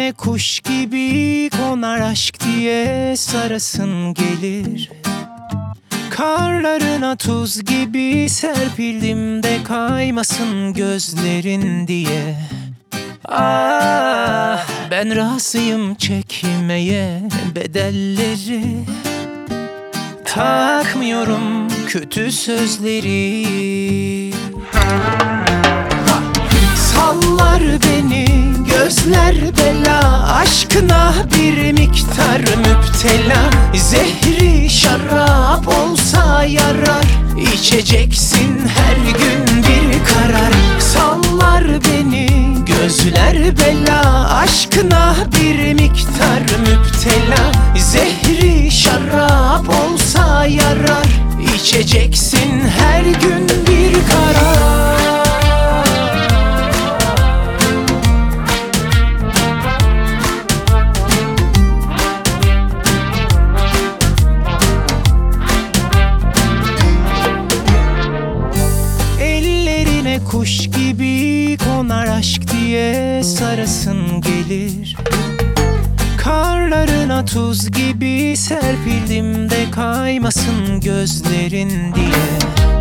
Ellerine kuş gibi konar aşk diye sarasın gelir. Karlarına tuz gibi serpildim de kaymasın gözlerin diye. Ah, ben razıyım çekmeye bedelleri. Takmıyorum kötü sözleri. Sallar beni gözler bela, aşkına bir miktar müptela. Zehri şarap olsa yarar, içeceksin her gün bir karar. Sallar beni gözler bela, aşkına bir miktar müptela. Zehri şarap olsa yarar, içeceksin her gün bir karar. Kuş gibi konar aşk diye sarasın gelir. Karlarına tuz gibi serpildim de kaymasın gözlerin diye.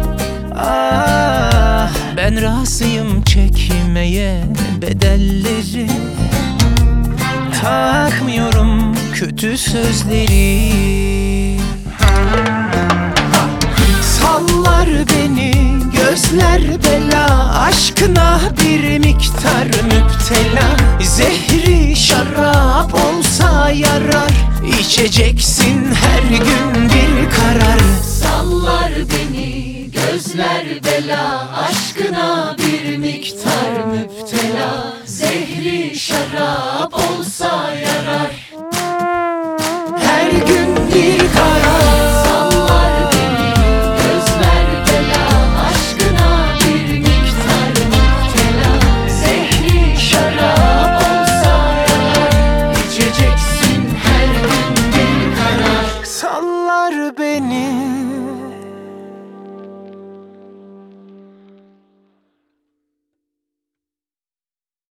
Ah, ben razıyım çekmeye bedelleri. Takmıyorum kötü sözleri. Sallar beni gözler bela, aşkına bir miktar müptela. Zehri şarap olsa yarar, içeceksin her gün bir karar. Sallar beni gözler bela, aşkına bir miktar müptela. Zehri şarap olsa yarar, her gün bir karar. Sallar beni